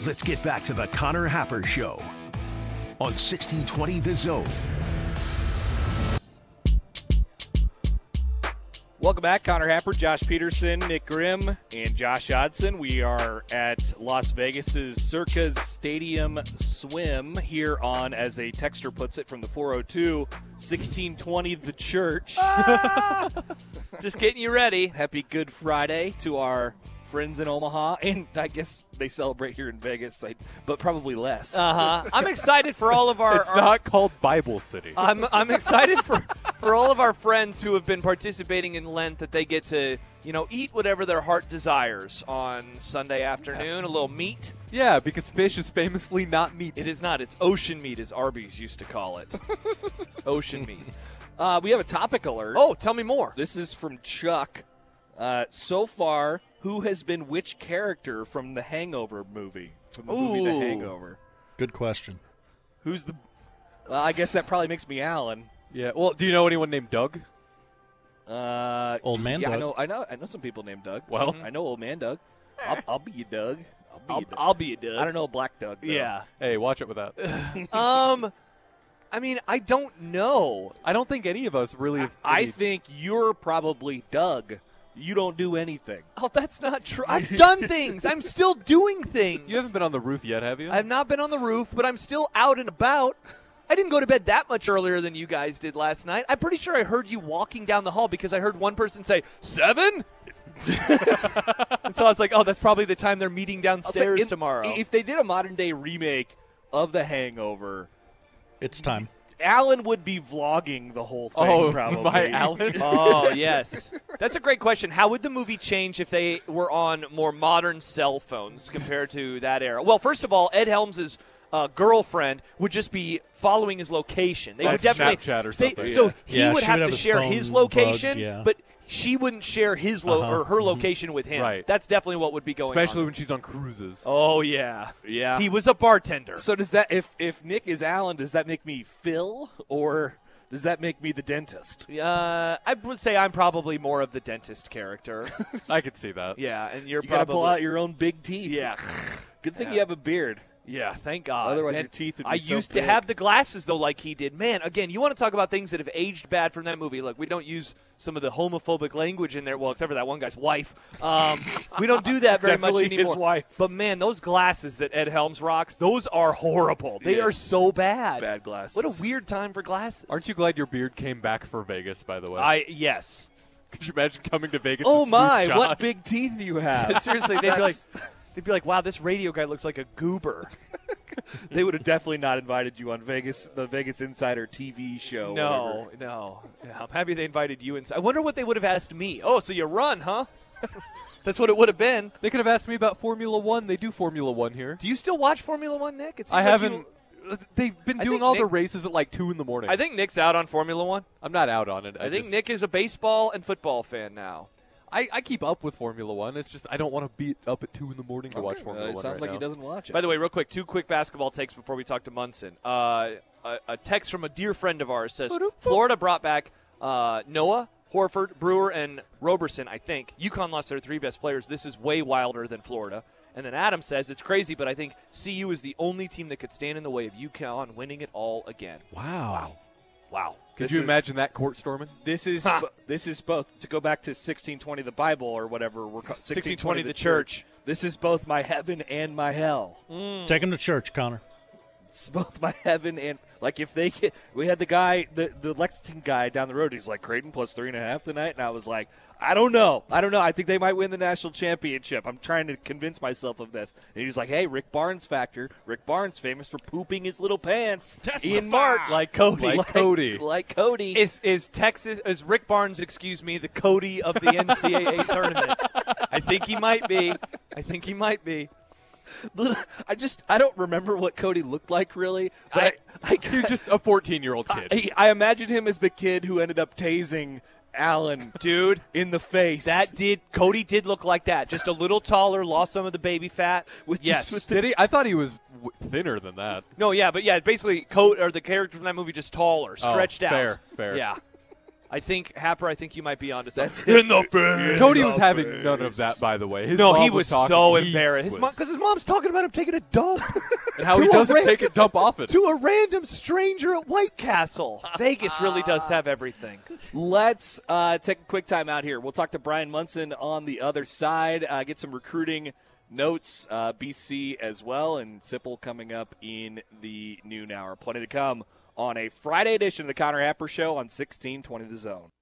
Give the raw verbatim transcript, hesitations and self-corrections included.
Let's get back to the Connor Happer Show on sixteen twenty The Zone. Welcome back, Connor Happer, Josh Peterson, Nick Grimm, and Josh Hodson. We are at Las Vegas's Circus Stadium Swim here on, as a texter puts it, from the four oh two, sixteen twenty The Church. Ah! Just getting you ready. Happy Good Friday to our friends in Omaha, and I guess they celebrate here in Vegas, but probably less. Uh-huh. I'm excited for all of our... It's our, not called Bible City. I'm I'm excited for, for all of our friends who have been participating in Lent that they get to, you know, eat whatever their heart desires on Sunday afternoon, a little meat. Yeah, because fish is famously not meat. It is not. It's ocean meat, as Arby's used to call it. Ocean meat. Uh, we have a topic alert. Oh, tell me more. This is from Chuck. Uh, so far, who has been which character from the Hangover movie? From the movie The Ooh. Hangover. Good question. Who's the... Well, I guess that probably makes me Alan. Yeah. Well, do you know anyone named Doug? Uh, Old man yeah, Doug. I know, I know. I know some people named Doug. Well. I know Old Man Doug. I'll, I'll be you, Doug. I'll be I'll, you, Doug. I'll be a Doug. I don't know Black Doug, though. Yeah. Hey, watch it with that. um, I mean, I don't know. I don't think any of us really. Have I any- think you're probably Doug. You don't do anything. Oh, that's not true. I've done things. I'm still doing things. You haven't been on the roof yet, have you? I have not been on the roof, but I'm still out and about. I didn't go to bed that much earlier than you guys did last night. I'm pretty sure I heard you walking down the hall because I heard one person say, seven? And so I was like, oh, that's probably the time they're meeting downstairs in- tomorrow. If they did a modern-day remake of The Hangover, It's time. Alan would be vlogging the whole thing, Oh, probably. my Alan? Oh, yes. That's a great question. How would the movie change if they were on more modern cell phones compared to that era? Well, first of all, Ed Helms' uh, girlfriend would just be following his location. They Like would definitely Snapchat or they- something. So Yeah. he Yeah, would she have would to have his share phone his location, bugged, yeah. but she wouldn't share his lo- Uh-huh. or her Mhm. location with him. Right. That's definitely what would be going Especially on. when she's on cruises. Oh, yeah. Yeah. He was a bartender. So does that, if, if Nick is Alan, does that make me Phil, or does that make me the dentist? Uh, I would say I'm probably more of the dentist character. I could see that. Yeah, and you're You got to probably pull out your own big teeth. Yeah. Good thing Yeah. you have a beard. Yeah, thank God. Otherwise Man, your teeth would be I so used big. to have the glasses, though, like he did. Man, again, you want to talk about things that have aged bad from that movie. Look, we don't use some of the homophobic language in there. Well, except for that one guy's wife. Um, we don't do that very much Definitely anymore. his wife. But, man, those glasses that Ed Helms rocks, those are horrible. They Yeah. are so bad. Bad glasses. What a weird time for glasses. Aren't you glad your beard came back for Vegas, by the way? I Yes. Could you imagine coming to Vegas Oh to my, smooth what Josh? big teeth you have. Seriously, they'd be like, That's- they'd be like, wow, this radio guy looks like a goober. They would have definitely not invited you on Vegas, the Vegas Insider T V show. or No, whatever. no. Yeah, I'm happy they invited you inside. I wonder what they would have asked me. Oh, so you run, huh? That's what it would have been. They could have asked me about Formula One. They do Formula One here. Do you still watch Formula One, Nick? It seems I like haven't. you- They've been I doing think all the Nick- races at like two in the morning. I think Nick's out on Formula One. I'm not out on it. I, think just- Nick is a baseball and football fan now. I, I keep up with Formula One. It's just I don't want to be up at two in the morning to watch Okay. Formula Uh, it One. sounds right like now. he doesn't watch it. By the way, real quick, two quick basketball takes before we talk to Munson. Uh, a, a text from a dear friend of ours says Florida brought back uh, Noah, Horford, Brewer, and Roberson, I think. UConn lost their three best players. This is way wilder than Florida. And then Adam says, it's crazy, but I think C U is the only team that could stand in the way of UConn winning it all again. Wow. Wow. Could This you is- imagine that court storming? This is bo- this is both, to go back to sixteen twenty the Bible or whatever we're ca- sixteen twenty the church. This is both my heaven and my hell. Take him to church, Connor. It's both my heaven and, like, if they get, we had the guy, the, the Lexington guy down the road, he's like, Creighton plus three and a half tonight, and I was like, I don't know. I don't know. I think they might win the national championship. I'm trying to convince myself of this. And he's like, hey, Rick Barnes factor. Rick Barnes famous for pooping his little pants in March. Like Cody. Like Cody. Like Cody. Is is Texas is Rick Barnes, excuse me, the Cody of the N C double A tournament? I think he might be. I think he might be. Little- I just, I don't remember what Cody looked like, really. But I, I, He was just a fourteen-year-old kid. I, I imagine him as the kid who ended up tasing Allen, Dude, in the face. that did Cody did look like that. Just a little taller, lost some of the baby fat. With- yes. with Did he? I thought he was w- thinner than that. no, yeah, but yeah, basically, Cody or the character from that movie just taller, Oh, stretched out. fair, fair. Yeah. I think Happer. I think you might be onto something. That's in the face. Cody was having none of that, by the way. His No, mom he was talking, so he embarrassed. His was- mom, because his mom's talking about him taking a dump and how he to a doesn't ra- take a dump off it. to a random stranger at White Castle. Vegas really does have everything. Let's uh, take a quick time out here. We'll talk to Brian Munson on the other side, uh, get some recruiting notes, uh, B C as well, and Sipple coming up in the noon hour. Plenty to come on a Friday edition of the Connor Happer Show on sixteen twenty The Zone.